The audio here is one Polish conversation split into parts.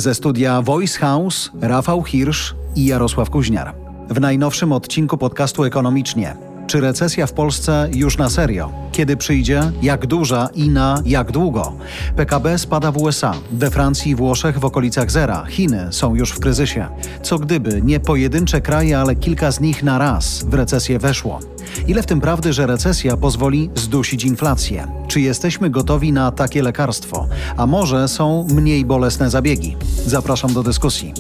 Ze studia Voice House Rafał Hirsch i Jarosław Kuźniar. W najnowszym odcinku podcastu Ekonomicznie. Czy recesja w Polsce już na serio? Kiedy przyjdzie? Jak duża i na jak długo? PKB spada w USA, we Francji i Włoszech w okolicach zera. Chiny są już w kryzysie. Co gdyby nie pojedyncze kraje, ale kilka z nich na raz w recesję weszło? Ile w tym prawdy, że recesja pozwoli zdusić inflację? Czy jesteśmy gotowi na takie lekarstwo? A może są mniej bolesne zabiegi? Zapraszam do dyskusji.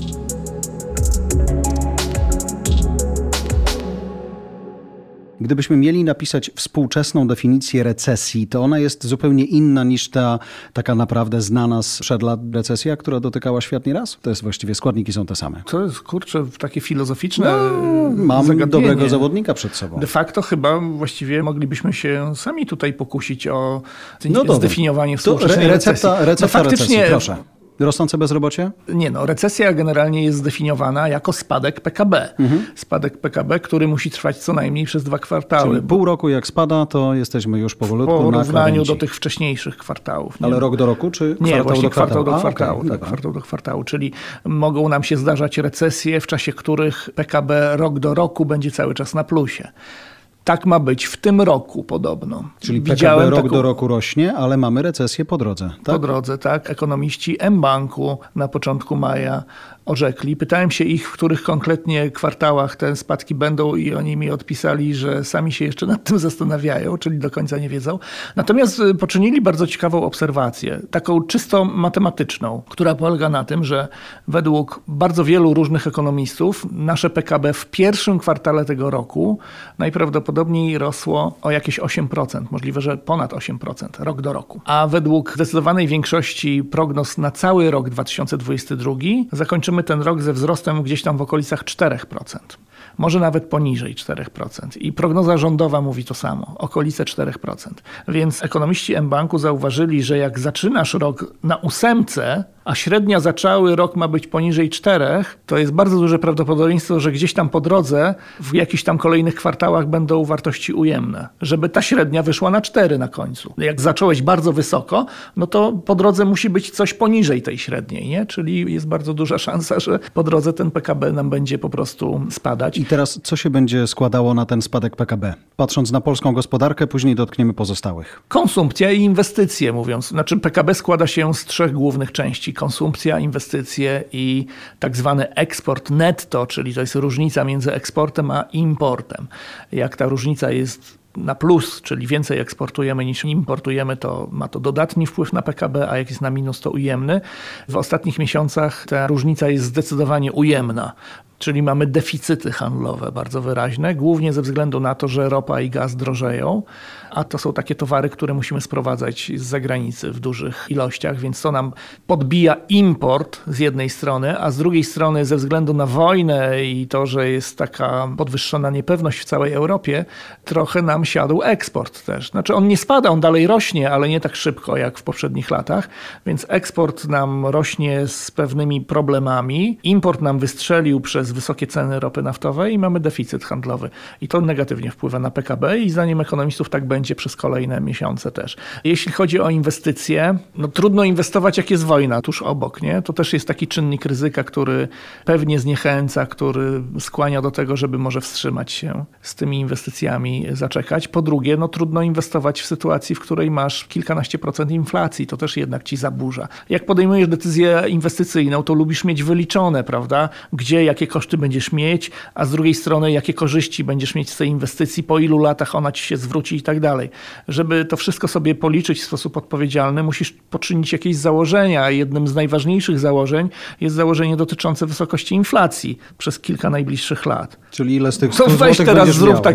Gdybyśmy mieli napisać współczesną definicję recesji, to ona jest zupełnie inna niż ta taka naprawdę znana sprzed lat recesja, która dotykała świat nieraz? To jest właściwie, składniki są te same. To jest, takie filozoficzne mam zagadnienie. dobrego zawodnika przed sobą. De facto chyba właściwie moglibyśmy się sami tutaj pokusić o zdefiniowanie współczesnej recesji. Recepta recesji, proszę. Rosnące bezrobocie? Nie, recesja generalnie jest zdefiniowana jako spadek PKB. Spadek PKB, który musi trwać co najmniej przez 2 kwartały. Czyli pół roku jak spada, to jesteśmy już powolutku po na porównaniu do tych wcześniejszych kwartałów. Ale rok do roku, czy kwartał nie, właśnie do kwartału? Kwartał do kwartału. Czyli mogą nam się zdarzać recesje, w czasie których PKB rok do roku będzie cały czas na plusie. Tak ma być w tym roku podobno. Czyli PKB rok do roku rośnie, ale mamy recesję po drodze. Tak? Po drodze, tak. Ekonomiści mBanku na początku maja orzekli. Pytałem się ich, w których konkretnie kwartałach te spadki będą i oni mi odpisali, że sami się jeszcze nad tym zastanawiają, czyli do końca nie wiedzą. Natomiast poczynili bardzo ciekawą obserwację, taką czysto matematyczną, która polega na tym, że według bardzo wielu różnych ekonomistów nasze PKB w pierwszym kwartale tego roku najprawdopodobniej rosło o jakieś 8%, możliwe, że ponad 8%, rok do roku. A według zdecydowanej większości prognoz na cały rok 2022 zakończymy ten rok ze wzrostem gdzieś tam w okolicach 4%. Może nawet poniżej 4%. I prognoza rządowa mówi to samo, okolice 4%. Więc ekonomiści mBanku zauważyli, że jak zaczynasz rok na 8, a średnia za cały rok ma być poniżej 4, to jest bardzo duże prawdopodobieństwo, że gdzieś tam po drodze w jakichś tam kolejnych kwartałach będą wartości ujemne. Żeby ta średnia wyszła na 4 na końcu. Jak zacząłeś bardzo wysoko, no to po drodze musi być coś poniżej tej średniej, nie? Czyli jest bardzo duża szansa, że po drodze ten PKB nam będzie po prostu spadać. I teraz co się będzie składało na ten spadek PKB? Patrząc na polską gospodarkę, później dotkniemy pozostałych. Konsumpcja i inwestycje, mówiąc. Znaczy PKB składa się z 3 głównych części. Konsumpcja, inwestycje i tak zwany eksport netto, czyli to jest różnica między eksportem a importem. Jak ta różnica jest na plus, czyli więcej eksportujemy niż importujemy, to ma to dodatni wpływ na PKB, a jak jest na minus, to ujemny. W ostatnich miesiącach ta różnica jest zdecydowanie ujemna. Czyli mamy deficyty handlowe bardzo wyraźne, głównie ze względu na to, że ropa i gaz drożeją, a to są takie towary, które musimy sprowadzać z zagranicy w dużych ilościach, więc to nam podbija import z jednej strony, a z drugiej strony ze względu na wojnę i to, że jest taka podwyższona niepewność w całej Europie, trochę nam siadł eksport też. Znaczy on nie spada, on dalej rośnie, ale nie tak szybko jak w poprzednich latach, więc eksport nam rośnie z pewnymi problemami, import nam wystrzelił przez wysokie ceny ropy naftowej i mamy deficyt handlowy. I to negatywnie wpływa na PKB i zdaniem ekonomistów tak będzie przez kolejne miesiące też. Jeśli chodzi o inwestycje, trudno inwestować jak jest wojna tuż obok, nie? To też jest taki czynnik ryzyka, który pewnie zniechęca, który skłania do tego, żeby może wstrzymać się z tymi inwestycjami, zaczekać. Po drugie, trudno inwestować w sytuacji, w której masz kilkanaście procent inflacji. To też jednak ci zaburza. Jak podejmujesz decyzję inwestycyjną, to lubisz mieć wyliczone, prawda? Gdzie, jakie koszty będziesz mieć, a z drugiej strony jakie korzyści będziesz mieć z tej inwestycji, po ilu latach ona ci się zwróci i tak dalej. Żeby to wszystko sobie policzyć w sposób odpowiedzialny, musisz poczynić jakieś założenia. Jednym z najważniejszych założeń jest założenie dotyczące wysokości inflacji przez kilka najbliższych lat. Czyli ile z tych to weź teraz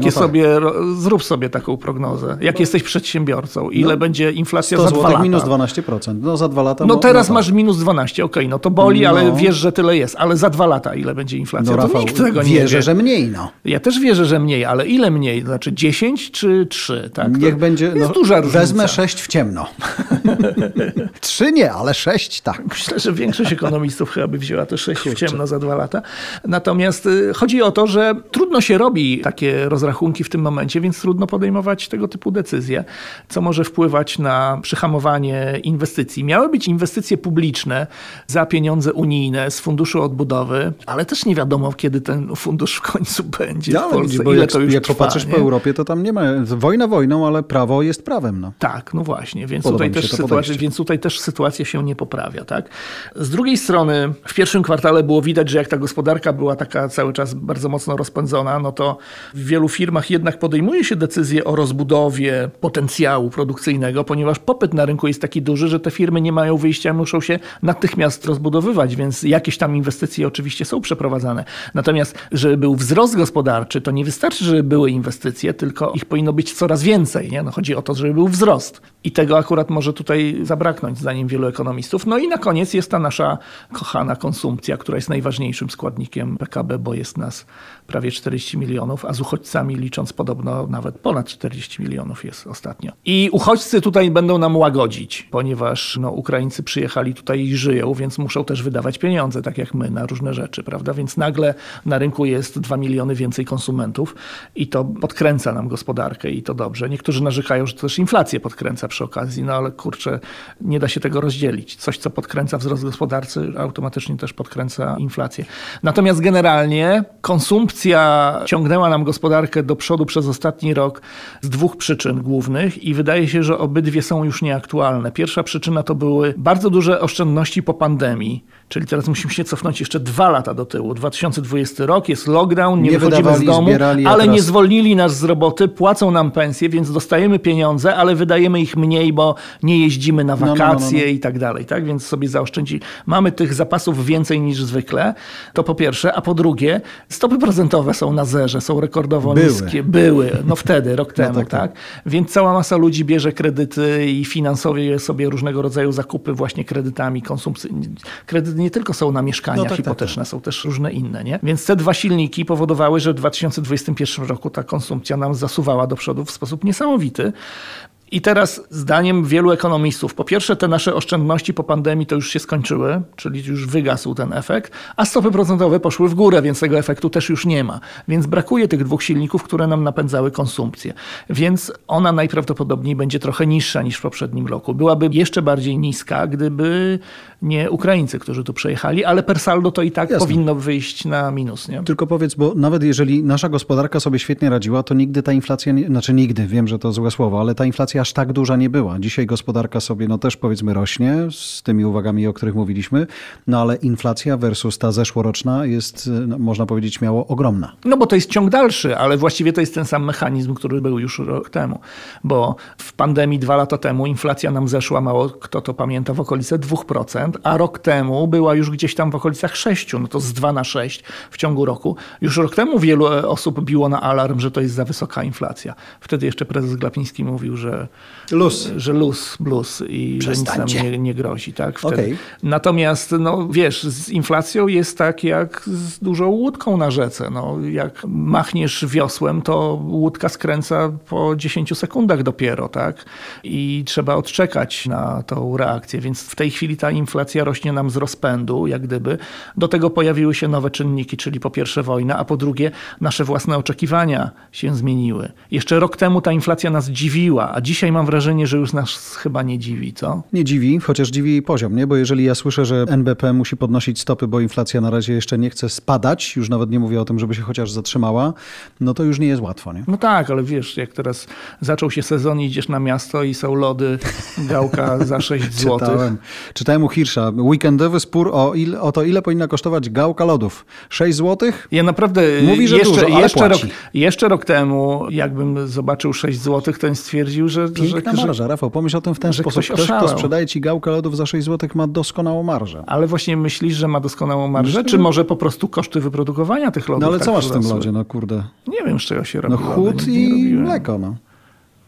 zrób sobie tak. taką prognozę. Jak jesteś przedsiębiorcą, ile będzie inflacja za 2 lata? minus 12%. Za 2 lata. Teraz masz minus 12, to boli, ale wiesz, że tyle jest. Ale za 2 lata ile będzie inflacja? inflacja. No, Rafał, nikt tego nie wierzę, wie. że mniej. No. Ja też wierzę, że mniej, ale ile mniej? Znaczy 10 czy 3? Tak? Niech będzie, jest duża różnica. Wezmę 6 w ciemno. 3 nie, ale 6 tak. Myślę, że większość ekonomistów chyba by wzięła te 6 w ciemno za 2 lata. Natomiast chodzi o to, że trudno się robi takie rozrachunki w tym momencie, więc trudno podejmować tego typu decyzje, co może wpływać na przyhamowanie inwestycji. Miały być inwestycje publiczne za pieniądze unijne z Funduszu Odbudowy, ale też nie wiadomo, kiedy ten fundusz w końcu będzie w Polsce. Widzisz, bo ile jak, to już jak trwa, popatrzysz po Europie, to tam nie ma wojna wojną, ale prawo jest prawem. No. Tak, no właśnie, więc tutaj też sytuacja się nie poprawia. Tak? Z drugiej strony w pierwszym kwartale było widać, że jak ta gospodarka była taka cały czas bardzo mocno rozpędzona, no to w wielu firmach jednak podejmuje się decyzje o rozbudowie potencjału produkcyjnego, ponieważ popyt na rynku jest taki duży, że te firmy nie mają wyjścia, muszą się natychmiast rozbudowywać, więc jakieś tam inwestycje oczywiście są przeprowadzane. Natomiast, żeby był wzrost gospodarczy, to nie wystarczy, żeby były inwestycje, tylko ich powinno być coraz więcej. Nie? No, chodzi o to, żeby był wzrost. I tego akurat może tutaj zabraknąć, zdaniem wielu ekonomistów. No i na koniec jest ta nasza kochana konsumpcja, która jest najważniejszym składnikiem PKB, bo jest nas prawie 40 milionów, a z uchodźcami licząc podobno nawet ponad 40 milionów jest ostatnio. I uchodźcy tutaj będą nam łagodzić, ponieważ Ukraińcy przyjechali tutaj i żyją, więc muszą też wydawać pieniądze, tak jak my, na różne rzeczy, prawda? Więc nagle na rynku jest 2 miliony więcej konsumentów i to podkręca nam gospodarkę i to dobrze. Niektórzy narzekają, że to też inflację podkręca przy okazji, no ale kurczę, nie da się tego rozdzielić. Coś, co podkręca wzrost gospodarczy, automatycznie też podkręca inflację. Natomiast generalnie konsumpcja ciągnęła nam gospodarkę do przodu przez ostatni rok z 2 przyczyn głównych i wydaje się, że obydwie są już nieaktualne. Pierwsza przyczyna to były bardzo duże oszczędności po pandemii, czyli teraz musimy się cofnąć jeszcze 2 lata do tyłu. 2020 rok, jest lockdown, nie wychodzimy z domu, ale nie zwolnili nas z roboty, płacą nam pensje, więc dostajemy pieniądze, ale wydajemy ich mniej, bo nie jeździmy na wakacje i tak dalej. Tak? Więc sobie zaoszczędzi. Mamy tych zapasów więcej niż zwykle, to po pierwsze, a po drugie stopy procentowe są na zerze, są rekordowo niskie. Były, wtedy, rok temu. Tak? Więc cała masa ludzi bierze kredyty i finansuje sobie różnego rodzaju zakupy właśnie kredytami konsumpcyjnymi. Kredyty nie tylko są na mieszkania hipoteczne, są też różne inne. Nie? Więc te 2 silniki powodowały, że w 2021 roku ta konsumpcja nam zasuwała do przodu w sposób niesamowity. I teraz zdaniem wielu ekonomistów, po pierwsze te nasze oszczędności po pandemii to już się skończyły, czyli już wygasł ten efekt, a stopy procentowe poszły w górę, więc tego efektu też już nie ma. Więc brakuje tych 2 silników, które nam napędzały konsumpcję. Więc ona najprawdopodobniej będzie trochę niższa niż w poprzednim roku. Byłaby jeszcze bardziej niska, gdyby nie Ukraińcy, którzy tu przejechali, ale per saldo to i tak powinno wyjść na minus. Nie? Tylko powiedz, bo nawet jeżeli nasza gospodarka sobie świetnie radziła, to nigdy ta inflacja, nigdy, wiem, że to złe słowo, ale ta inflacja aż tak duża nie była. Dzisiaj gospodarka sobie też powiedzmy rośnie z tymi uwagami, o których mówiliśmy, ale inflacja versus ta zeszłoroczna jest, można powiedzieć śmiało, ogromna. No bo to jest ciąg dalszy, ale właściwie to jest ten sam mechanizm, który był już rok temu, bo w pandemii 2 lata temu inflacja nam zeszła, mało kto to pamięta, w okolice 2%, a rok temu była już gdzieś tam w okolicach 6%, no to z 2 na 6 w ciągu roku. Już rok temu wielu osób biło na alarm, że to jest za wysoka inflacja. Wtedy jeszcze prezes Glapiński mówił, że luz i że nic nam nie grozi. Tak? Wtedy. Natomiast z inflacją jest tak jak z dużą łódką na rzece. Jak machniesz wiosłem, to łódka skręca po 10 sekundach dopiero. Tak? I trzeba odczekać na tą reakcję. Więc w tej chwili ta inflacja rośnie nam z rozpędu, jak gdyby. Do tego pojawiły się nowe czynniki, czyli po pierwsze wojna, a po drugie nasze własne oczekiwania się zmieniły. Jeszcze rok temu ta inflacja nas dziwiła, a dzisiaj mam wrażenie, że już nas chyba nie dziwi, co? Nie dziwi, chociaż dziwi jej poziom, nie? Bo jeżeli ja słyszę, że NBP musi podnosić stopy, bo inflacja na razie jeszcze nie chce spadać, już nawet nie mówię o tym, żeby się chociaż zatrzymała, no to już nie jest łatwo, nie? No tak, ale wiesz, jak teraz zaczął się sezon, idziesz na miasto i są lody, gałka za 6 zł. Czytałem u Hirscha, weekendowy spór o to, ile powinna kosztować gałka lodów. 6 zł? Ja naprawdę mówi, że dużo, ale jeszcze rok temu, jakbym zobaczył 6 zł, to bym stwierdził, że piękna marża, Rafał, pomyśl o tym w ten sposób. Ktoś, kto sprzedaje ci gałkę lodów za 6 zł, ma doskonałą marżę. Ale właśnie myślisz, że ma doskonałą marżę? Czy może po prostu koszty wyprodukowania tych lodów? No ale co masz w tym lodzie, kurde? Nie wiem, z czego się robi. Chłód i mleko,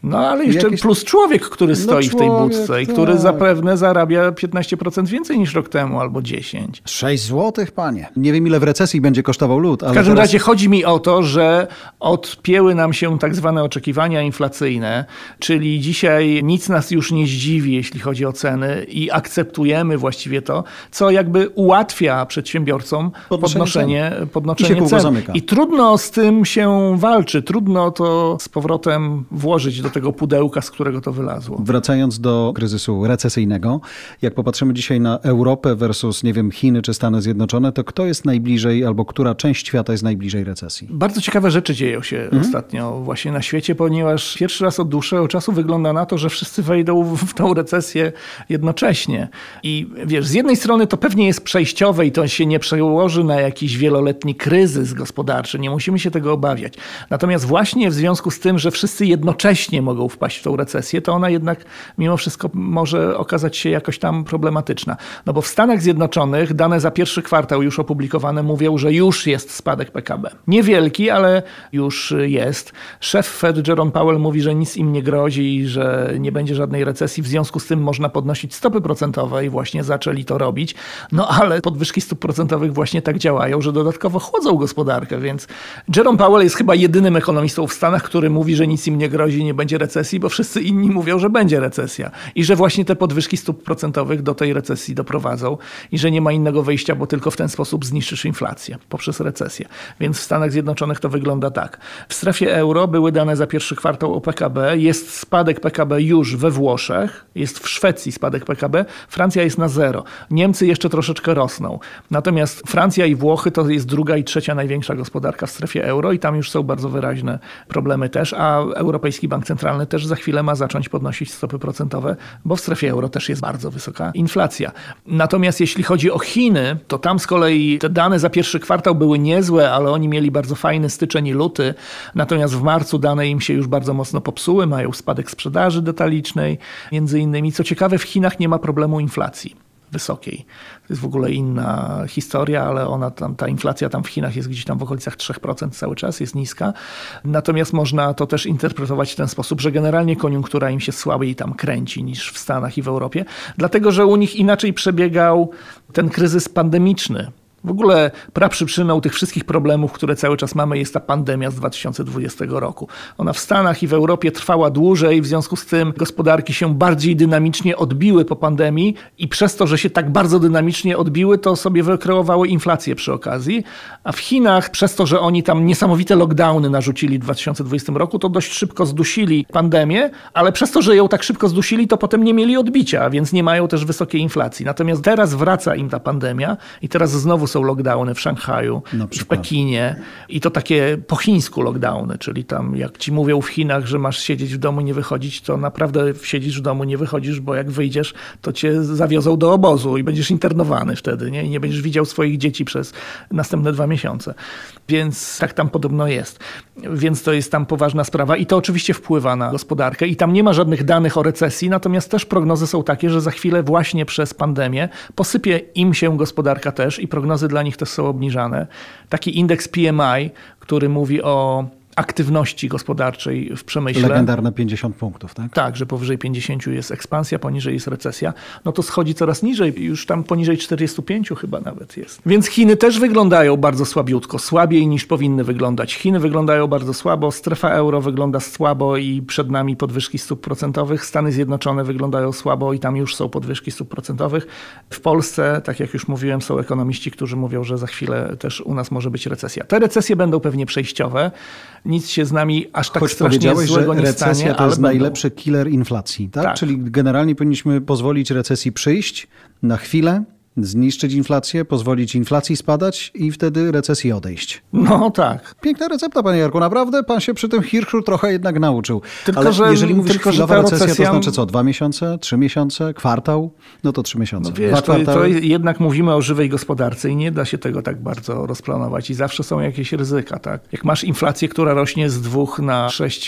No ale jeszcze plus człowiek, który stoi w tej budce i który zapewne zarabia 15% więcej niż rok temu albo 10%. 6 złotych, panie. Nie wiem, ile w recesji będzie kosztował lód. Ale w każdym razie chodzi mi o to, że odpięły nam się tak zwane oczekiwania inflacyjne, czyli dzisiaj nic nas już nie zdziwi, jeśli chodzi o ceny i akceptujemy właściwie to, co jakby ułatwia przedsiębiorcom podnoszenie cen. I trudno z tym się walczy, trudno to z powrotem włożyć do tego pudełka, z którego to wylazło. Wracając do kryzysu recesyjnego, jak popatrzymy dzisiaj na Europę versus, nie wiem, Chiny czy Stany Zjednoczone, to kto jest najbliżej albo która część świata jest najbliżej recesji? Bardzo ciekawe rzeczy dzieją się ostatnio właśnie na świecie, ponieważ pierwszy raz od dłuższego czasu wygląda na to, że wszyscy wejdą w tą recesję jednocześnie. I wiesz, z jednej strony to pewnie jest przejściowe i to się nie przełoży na jakiś wieloletni kryzys gospodarczy. Nie musimy się tego obawiać. Natomiast właśnie w związku z tym, że wszyscy jednocześnie mogą wpaść w tą recesję, to ona jednak mimo wszystko może okazać się jakoś tam problematyczna. No bo w Stanach Zjednoczonych dane za pierwszy kwartał już opublikowane mówią, że już jest spadek PKB. Niewielki, ale już jest. Szef Fed Jerome Powell mówi, że nic im nie grozi i że nie będzie żadnej recesji. W związku z tym można podnosić stopy procentowe i właśnie zaczęli to robić. No ale podwyżki stóp procentowych właśnie tak działają, że dodatkowo chłodzą gospodarkę, więc Jerome Powell jest chyba jedynym ekonomistą w Stanach, który mówi, że nic im nie grozi, nie będzie recesji, bo wszyscy inni mówią, że będzie recesja i że właśnie te podwyżki stóp procentowych do tej recesji doprowadzą i że nie ma innego wyjścia, bo tylko w ten sposób zniszczysz inflację poprzez recesję. Więc w Stanach Zjednoczonych to wygląda tak. W strefie euro były dane za pierwszy kwartał o PKB, jest spadek PKB już we Włoszech, jest w Szwecji spadek PKB, Francja jest na 0. Niemcy jeszcze troszeczkę rosną. Natomiast Francja i Włochy to jest druga i trzecia największa gospodarka w strefie euro i tam już są bardzo wyraźne problemy też, a Europejski Bank Centralny też za chwilę ma zacząć podnosić stopy procentowe, bo w strefie euro też jest bardzo wysoka inflacja. Natomiast jeśli chodzi o Chiny, to tam z kolei te dane za pierwszy kwartał były niezłe, ale oni mieli bardzo fajny styczeń i luty. Natomiast w marcu dane im się już bardzo mocno popsuły, mają spadek sprzedaży detalicznej między innymi. Co ciekawe, w Chinach nie ma problemu inflacji wysokiej. To jest w ogóle inna historia, ale ta inflacja tam w Chinach jest gdzieś tam w okolicach 3% cały czas, jest niska. Natomiast można to też interpretować w ten sposób, że generalnie koniunktura im się słabiej tam kręci niż w Stanach i w Europie, dlatego że u nich inaczej przebiegał ten kryzys pandemiczny. W ogóle praprzyczyną tych wszystkich problemów, które cały czas mamy, jest ta pandemia z 2020 roku. Ona w Stanach i w Europie trwała dłużej, w związku z tym gospodarki się bardziej dynamicznie odbiły po pandemii i przez to, że się tak bardzo dynamicznie odbiły, to sobie wykreowały inflację przy okazji. A w Chinach, przez to, że oni tam niesamowite lockdowny narzucili w 2020 roku, to dość szybko zdusili pandemię, ale przez to, że ją tak szybko zdusili, to potem nie mieli odbicia, więc nie mają też wysokiej inflacji. Natomiast teraz wraca im ta pandemia i teraz znowu są lockdowny w Szanghaju, w Pekinie i to takie po chińsku lockdowny, czyli tam jak ci mówią w Chinach, że masz siedzieć w domu, nie wychodzić, to naprawdę siedzisz w domu, nie wychodzisz, bo jak wyjdziesz, to cię zawiozą do obozu i będziesz internowany wtedy, nie? I nie będziesz widział swoich dzieci przez następne 2 miesiące. Więc tak tam podobno jest. Więc to jest tam poważna sprawa i to oczywiście wpływa na gospodarkę i tam nie ma żadnych danych o recesji, natomiast też prognozy są takie, że za chwilę właśnie przez pandemię posypie im się gospodarka też i prognozy dla nich też są obniżane. Taki indeks PMI, który mówi o aktywności gospodarczej w przemyśle. Legendarne 50 punktów, tak? Tak, że powyżej 50 jest ekspansja, poniżej jest recesja. No to schodzi coraz niżej, już tam poniżej 45 chyba nawet jest. Więc Chiny też wyglądają bardzo słabiutko, słabiej niż powinny wyglądać. Chiny wyglądają bardzo słabo, strefa euro wygląda słabo i przed nami podwyżki stóp procentowych. Stany Zjednoczone wyglądają słabo i tam już są podwyżki stóp procentowych. W Polsce, tak jak już mówiłem, są ekonomiści, którzy mówią, że za chwilę też u nas może być recesja. Te recesje będą pewnie przejściowe. Nic się z nami aż tak strasznie złego nie stanie. Recesja to jest najlepszy killer inflacji, tak? Tak? Czyli generalnie powinniśmy pozwolić recesji przyjść na chwilę, zniszczyć inflację, pozwolić inflacji spadać i wtedy recesji odejść. No tak. Piękna recepta, panie Jarku. Naprawdę pan się przy tym Hirschu trochę jednak nauczył. Tylko, ale że, jeżeli mówisz chwilowa recesja, to znaczy co? 2 miesiące? 3 miesiące? Kwartał? No to 3 miesiące. No wiesz, to jednak mówimy o żywej gospodarce i nie da się tego tak bardzo rozplanować i zawsze są jakieś ryzyka, tak? Jak masz inflację, która rośnie z 2 na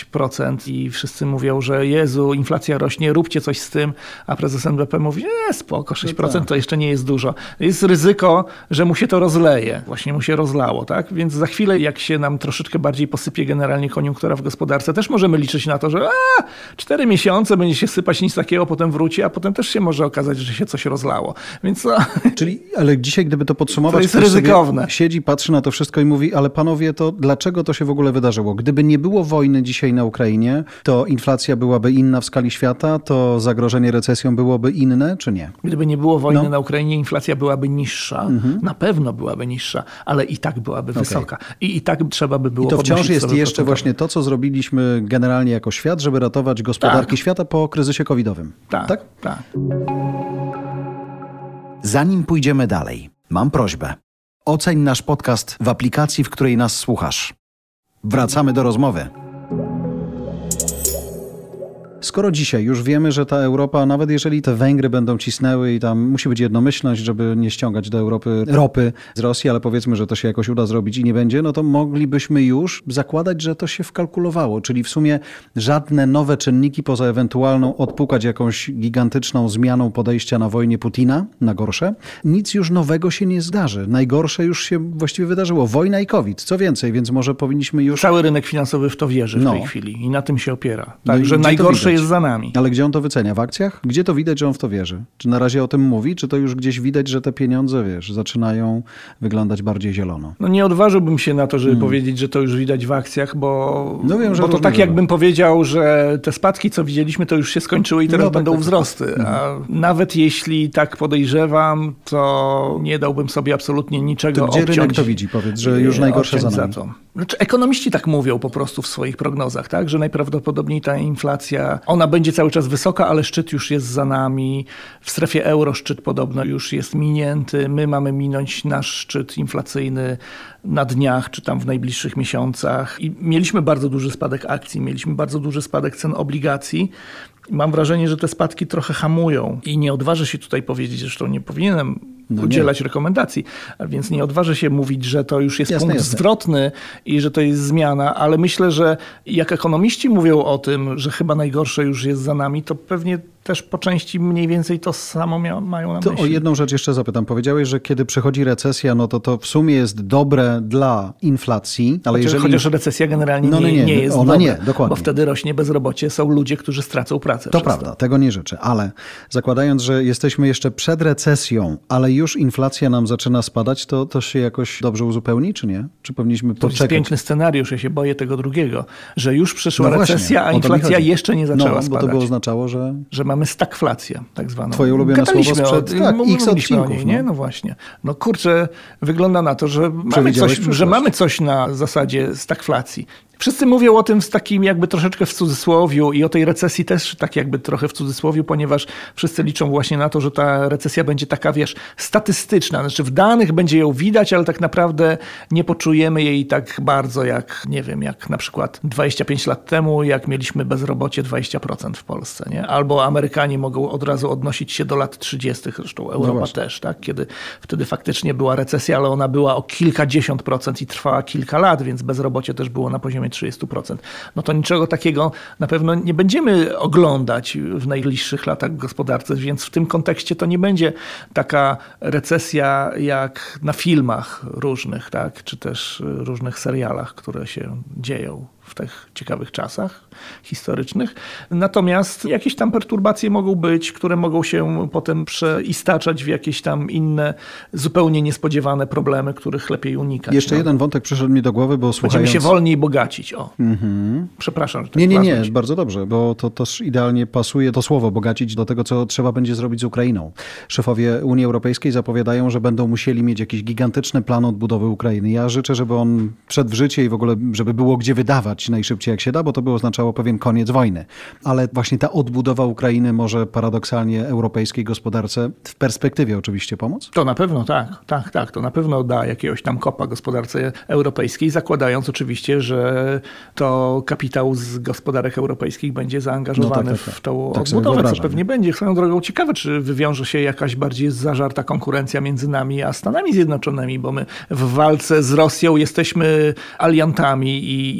6% i wszyscy mówią, że Jezu, inflacja rośnie, róbcie coś z tym, a prezes NBP mówi, spoko, 6% to jeszcze nie jest dużo. dużo. Jest ryzyko, że mu się to rozleje. Właśnie mu się rozlało, tak? Więc za chwilę, jak się nam troszeczkę bardziej posypie generalnie koniunktura w gospodarce, też możemy liczyć na to, że 4 miesiące będzie się sypać, nic takiego, potem wróci, a potem też się może okazać, że się coś rozlało. Więc Czyli, ale dzisiaj, gdyby to podsumować, to jest ryzykowne. Siedzi, patrzy na to wszystko i mówi, ale panowie, to dlaczego to się w ogóle wydarzyło? Gdyby nie było wojny dzisiaj na Ukrainie, to inflacja byłaby inna w skali świata, to zagrożenie recesją byłoby inne, czy nie? Gdyby nie było wojny na Ukrainie, inflacja byłaby niższa. Na pewno byłaby niższa, ale i tak byłaby wysoka. I tak trzeba by było I to wciąż jest jeszcze procentowe. właśnie to, co zrobiliśmy generalnie jako świat, żeby ratować gospodarki świata po kryzysie covidowym. Tak. Zanim pójdziemy dalej, mam prośbę. Oceń nasz podcast w aplikacji, w której nas słuchasz. Wracamy do rozmowy. Skoro dzisiaj już wiemy, że ta Europa, nawet jeżeli te Węgry będą cisnęły i tam musi być jednomyślność, żeby nie ściągać do Europy ropy z Rosji, ale powiedzmy, że to się jakoś uda zrobić i nie będzie, no to moglibyśmy już zakładać, że to się wkalkulowało. Czyli w sumie żadne nowe czynniki poza ewentualną odpukać jakąś gigantyczną zmianą podejścia na wojnie Putina, na gorsze. Nic już nowego się nie zdarzy. Najgorsze już się właściwie wydarzyło. Wojna i COVID. Co więcej, więc może powinniśmy już... Cały rynek finansowy w to wierzy w tej chwili i na tym się opiera. Także i najgorsze jest za nami. Ale gdzie on to wycenia? W akcjach? Gdzie to widać, że on w to wierzy? Czy na razie o tym mówi, czy to już gdzieś widać, że te pieniądze, zaczynają wyglądać bardziej zielono? No nie odważyłbym się na to, żeby powiedzieć, że to już widać w akcjach, bo, wiem, że bo to tak jakbym powiedział, że te spadki, co widzieliśmy, to już się skończyły i teraz będą wzrosty. A nawet jeśli tak podejrzewam, to nie dałbym sobie absolutnie niczego to gdzie obciąć. Rynek to widzi, powiedz, że już najgorsze za nami? to. Znaczy, ekonomiści tak mówią po prostu w swoich prognozach, tak? Że najprawdopodobniej ta inflacja, ona będzie cały czas wysoka, ale szczyt już jest za nami. W strefie euro szczyt podobno już jest minięty. My mamy minąć nasz szczyt inflacyjny na dniach, czy tam w najbliższych miesiącach. I mieliśmy bardzo duży spadek akcji, mieliśmy bardzo duży spadek cen obligacji. Mam wrażenie, że te spadki trochę hamują i nie odważę się tutaj powiedzieć, zresztą nie powinienem udzielać rekomendacji, więc nie odważę się mówić, że to już jest punkt zwrotny i że to jest zmiana, ale myślę, że jak ekonomiści mówią o tym, że chyba najgorsze już jest za nami, to pewnie też po części mniej więcej to samo mają na myśli. To o jedną rzecz jeszcze zapytam. Powiedziałeś, że kiedy przychodzi recesja, no to w sumie jest dobre dla inflacji, ale chociaż recesja generalnie nie jest ona dobra, nie, dokładnie. bo wtedy rośnie bezrobocie, są ludzie, którzy stracą pracę. To prawda, tego nie życzę, ale zakładając, że jesteśmy jeszcze przed recesją, ale już inflacja nam zaczyna spadać, to się jakoś dobrze uzupełni, czy nie? Czy powinniśmy poczekać? To jest piękny scenariusz, ja się boję tego drugiego, że już przyszła recesja, a inflacja jeszcze nie zaczęła spadać. Bo to by oznaczało, że mamy stagflację tak zwaną. Twoje ulubione słowo sprzed x odcinków. O niej, nie? No właśnie. No kurczę, wygląda na to, że mamy coś na zasadzie stagflacji. Wszyscy mówią o tym z takim jakby troszeczkę w cudzysłowiu i o tej recesji też tak jakby trochę w cudzysłowiu, ponieważ wszyscy liczą właśnie na to, że ta recesja będzie taka, statystyczna. Znaczy w danych będzie ją widać, ale tak naprawdę nie poczujemy jej tak bardzo jak, nie wiem, jak na przykład 25 lat temu, jak mieliśmy bezrobocie 20% w Polsce, nie? Albo Amerykanie mogą od razu odnosić się do lat 30., zresztą Europa też, tak? Kiedy wtedy faktycznie była recesja, ale ona była o kilkadziesiąt procent i trwała kilka lat, więc bezrobocie też było na poziomie 30%. No to niczego takiego na pewno nie będziemy oglądać w najbliższych latach w gospodarce, więc w tym kontekście to nie będzie taka recesja jak na filmach różnych, tak? Czy też różnych serialach, które się dzieją w tych ciekawych czasach historycznych. Natomiast jakieś tam perturbacje mogą być, które mogą się potem przeistaczać w jakieś tam inne, zupełnie niespodziewane problemy, których lepiej unikać. Jeszcze jeden wątek przyszedł mi do głowy, bo słuchając... Będziemy się wolniej bogacić. Przepraszam, że tak Nie, bardzo dobrze, bo to też idealnie pasuje to słowo bogacić do tego, co trzeba będzie zrobić z Ukrainą. Szefowie Unii Europejskiej zapowiadają, że będą musieli mieć jakiś gigantyczny plan odbudowy Ukrainy. Ja życzę, żeby on wszedł w życie i w ogóle, żeby było gdzie wydawać najszybciej jak się da, bo to by oznaczało pewien koniec wojny. Ale właśnie ta odbudowa Ukrainy może paradoksalnie europejskiej gospodarce w perspektywie oczywiście pomóc? To na pewno tak. To na pewno da jakiegoś tam kopa gospodarce europejskiej, zakładając oczywiście, że to kapitał z gospodarek europejskich będzie zaangażowany w tą odbudowę, co pewnie będzie. Swoją drogą ciekawe, czy wywiąże się jakaś bardziej zażarta konkurencja między nami a Stanami Zjednoczonymi, bo my w walce z Rosją jesteśmy aliantami i idziemy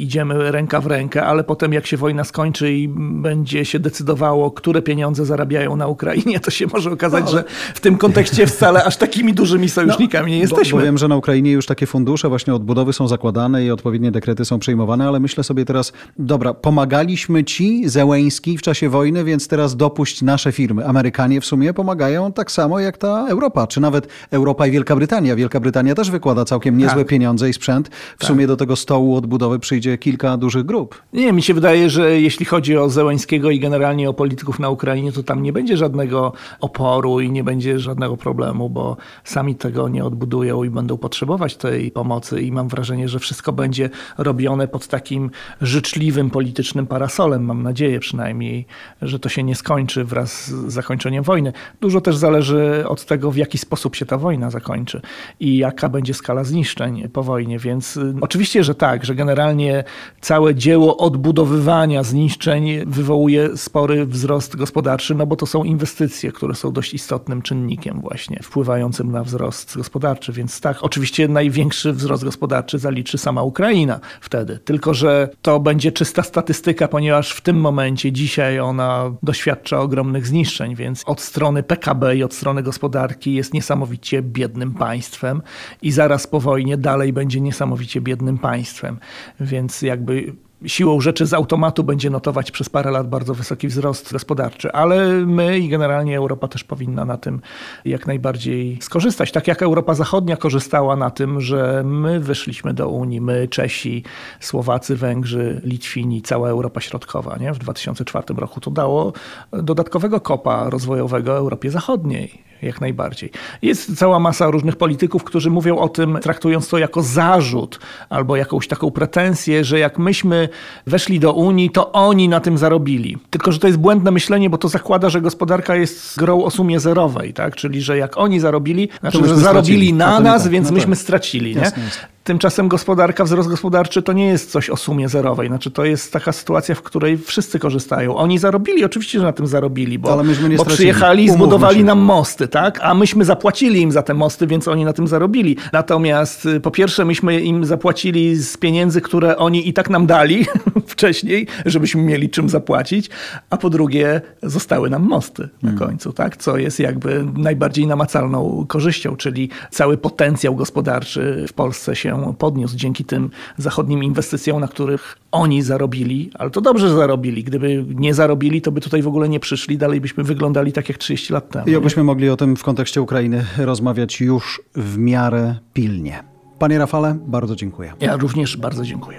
jakby ręka w rękę, ale potem jak się wojna skończy i będzie się decydowało, które pieniądze zarabiają na Ukrainie, to się może okazać, że w tym kontekście wcale aż takimi dużymi sojusznikami nie jesteśmy. Bo wiem, że na Ukrainie już takie fundusze właśnie odbudowy są zakładane i odpowiednie dekrety są przyjmowane, ale myślę sobie teraz, dobra, pomagaliśmy ci, Zełenski, w czasie wojny, więc teraz dopuść nasze firmy. Amerykanie w sumie pomagają tak samo jak ta Europa, czy nawet Europa i Wielka Brytania. Wielka Brytania też wykłada całkiem niezłe pieniądze i sprzęt. W sumie do tego stołu odbudowy przyjdzie kilka dużych grup. Nie, mi się wydaje, że jeśli chodzi o Zełenskiego i generalnie o polityków na Ukrainie, to tam nie będzie żadnego oporu i nie będzie żadnego problemu, bo sami tego nie odbudują i będą potrzebować tej pomocy i mam wrażenie, że wszystko będzie robione pod takim życzliwym politycznym parasolem. Mam nadzieję przynajmniej, że to się nie skończy wraz z zakończeniem wojny. Dużo też zależy od tego, w jaki sposób się ta wojna zakończy i jaka będzie skala zniszczeń po wojnie, więc oczywiście, że tak, że generalnie całe dzieło odbudowywania zniszczeń wywołuje spory wzrost gospodarczy, no bo to są inwestycje, które są dość istotnym czynnikiem właśnie wpływającym na wzrost gospodarczy, więc tak, oczywiście największy wzrost gospodarczy zaliczy sama Ukraina wtedy, tylko że to będzie czysta statystyka, ponieważ w tym momencie dzisiaj ona doświadcza ogromnych zniszczeń, więc od strony PKB i od strony gospodarki jest niesamowicie biednym państwem i zaraz po wojnie dalej będzie niesamowicie biednym państwem, więc jakby siłą rzeczy z automatu będzie notować przez parę lat bardzo wysoki wzrost gospodarczy, ale my i generalnie Europa też powinna na tym jak najbardziej skorzystać. Tak jak Europa Zachodnia korzystała na tym, że my weszliśmy do Unii, my, Czesi, Słowacy, Węgrzy, Litwini, cała Europa Środkowa, nie? W 2004 roku to dało dodatkowego kopa rozwojowego Europie Zachodniej. Jak najbardziej. Jest cała masa różnych polityków, którzy mówią o tym, traktując to jako zarzut albo jakąś taką pretensję, że jak myśmy weszli do Unii, to oni na tym zarobili. Tylko że to jest błędne myślenie, bo to zakłada, że gospodarka jest grą o sumie zerowej, tak? Czyli że jak oni zarobili, znaczy, że zarobili na nas, tak, więc myśmy stracili. Nie? Tymczasem wzrost gospodarczy to nie jest coś o sumie zerowej. Znaczy to jest taka sytuacja, w której wszyscy korzystają. Oni zarobili, oczywiście, że na tym zarobili, bo przyjechali i zbudowali nam mosty, tak? A myśmy zapłacili im za te mosty, więc oni na tym zarobili. Natomiast po pierwsze myśmy im zapłacili z pieniędzy, które oni i tak nam dali wcześniej, żebyśmy mieli czym zapłacić, a po drugie zostały nam mosty na końcu, tak? Co jest jakby najbardziej namacalną korzyścią, czyli cały potencjał gospodarczy w Polsce się podniósł dzięki tym zachodnim inwestycjom, na których oni zarobili, ale to dobrze, że zarobili. Gdyby nie zarobili, to by tutaj w ogóle nie przyszli, dalej byśmy wyglądali tak jak 30 lat temu. I obyśmy mogli o tym w kontekście Ukrainy rozmawiać już w miarę pilnie. Panie Rafale, bardzo dziękuję. Ja również bardzo dziękuję.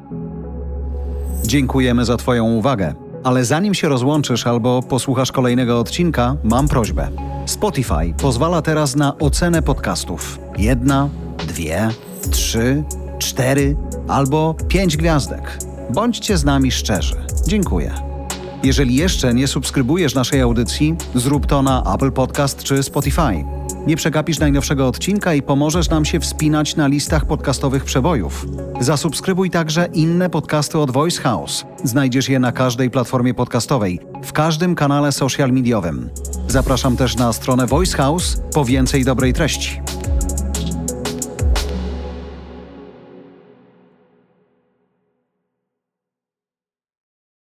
Dziękujemy za Twoją uwagę. Ale zanim się rozłączysz albo posłuchasz kolejnego odcinka, mam prośbę. Spotify pozwala teraz na ocenę podcastów. 1, 2, 3, 4 albo 5 gwiazdek. Bądźcie z nami szczerzy. Dziękuję. Jeżeli jeszcze nie subskrybujesz naszej audycji, zrób to na Apple Podcast czy Spotify. Nie przegapisz najnowszego odcinka i pomożesz nam się wspinać na listach podcastowych przebojów. Zasubskrybuj także inne podcasty od Voice House. Znajdziesz je na każdej platformie podcastowej, w każdym kanale social mediowym. Zapraszam też na stronę Voice House po więcej dobrej treści.